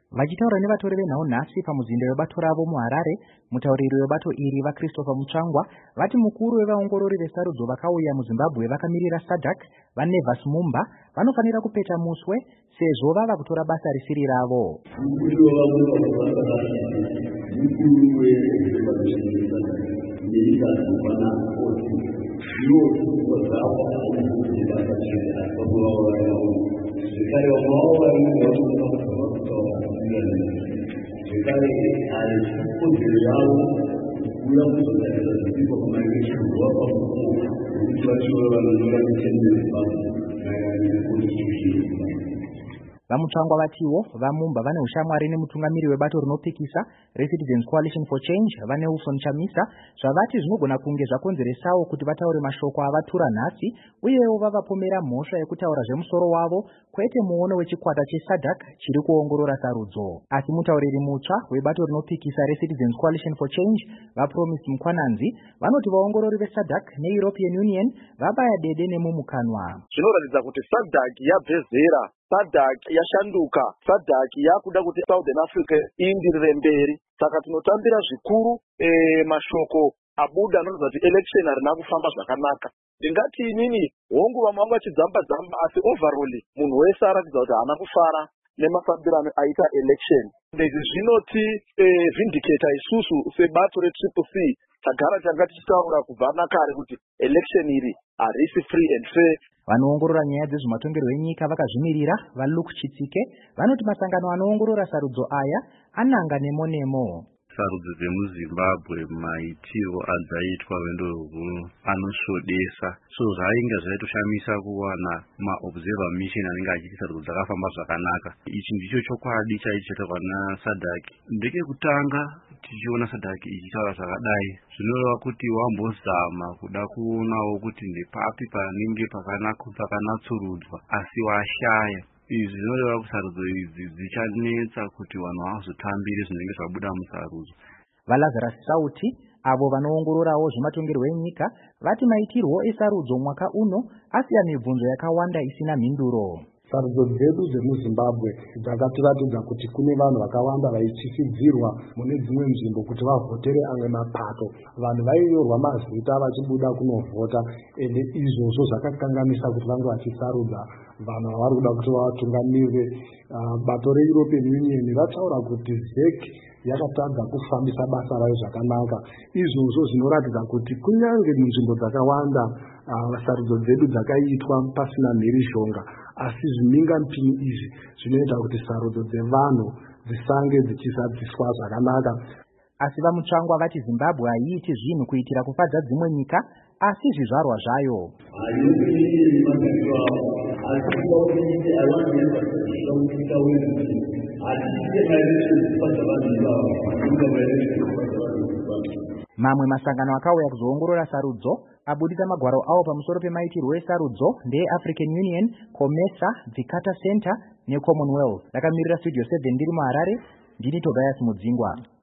Vachitaura nevatori venhau nhasi pamuzinda webato ravo muHarare, mutauriri webato iri vaChristopher Mutsvangwa vati mukuru wevaongorori vesarudzo vakauya muZimbabwe vakamirira SADC vaNevas Mumba vanofanira kupeta muswe sezvo vava kutora basa risiri ravo. Vamutsvangwa vatiwo vaMumba vane ushamwari nemutungamiri webato rinopikisa reCitizens Coalition for Change vaNelson Chamisa zvavati zvinogona kunge zvakonzeresawo kuti vataure mashoko avatura nhasi uyewo vavapomera mhosva yekutaura zvemusoro wavo kwete muono wechikwata cheSADC chiri kuongorora sarudzo. Asi mutauriri mutsva webato rinopikisa reCitizens Coalition for Change vaPromise Mukwananzi vanoti vaongorori veSADC neEuropean Union vabaya dede nemumukanwa. Zvinoratidza kuti SADC yabvezera, SADC yashanduka, SADC yakuda kuti Southern Africa iindirire mberi. Saka tinotambira zvikuru mashoko abuda anoratidza kuti election harina kufamba zvakanaka. Ndingati inini hongu vamwe vachidzamba-dzamba asi overall munhu wese aratidza kuti haana kufara nemafambirano aita election. Izvi zvinoti vindicata isusu sebato reCCC tagara tanga tichitaura kubva nakare kuti election iri harisi free and fair. Vanoongorora nyaya dzezvematongerwo enyika vakazvimirira vaLuke Chitsike vanoti masangano anoongorora sarudzo aya ananga nemo-nemo. Sarudzo dzemuZimbabwe maitiro adzaitwa vendo huru anosvodesa, so zvainge zvaitoshamisa kuwana maobserver mission anenge achiti sarudzo dzakafamba zvakanaka. Ichi ndicho chokwadi chaichaitwa naSADC. Ndekekutanga tichiona SADC ichitaura zvakadai zvinoreva kuti wambozama kuda kuonawo kuti ndepapi panenge pakanatsurudzwa asi washaya. Izvi zvinoreva kuti sarudzo idzi dzichanetsa kuti vanhu vazotambire zvinenge zvabuda musarudzo. VaLazarus Sauti avo vanoongororawo zvematongerwo enyika vati maitirwo esarudzo mwaka uno asiya mibvunzo yakawanda isina mhinduro. Sarudzo dzedu dzemuZimbabwe dzakatiratidza kuti kune vanhu vakawanda vaityisidzirwa mune dzimwe nzvimbo kuti vavhotere amwe mapato. Vanhu vainyorwa mazita vachibuda kunovhota, ende izvozvo zvakakanganisa kuti vange vachisarudza vanhu vavari kuda kuti vavatungamirire. Bato reEuropean Union rataura kuti ZEC yakatadza kufambisa basa rayo zvakanaka. Izvozvo zvinoratidza kuti kunyange munzvimbo dzakawanda sarudzo dzedu dzakaitwa pasina mhirizhonga, asi zvimingampini izvi zvinoita kuti sarudzo dzevanhu dzisange dzichisadziswa zvakanaka. Asi vaMutsvangwa vati Zimbabwe haiiti zvinhu kuitira kufadza dzimwe nyika asi zvizvarwa zvayo. Mamwe masangano akauya kuzoongorora sarudzo abudisa magwaro awo pamusoro pemaitirwo esarudzo ndeeAfrican Union, COMESA, Vikata Center neCommonwealth. Ndakamirira Studio 7 ndiri muHarare, ndini Tobias Mudzingwa.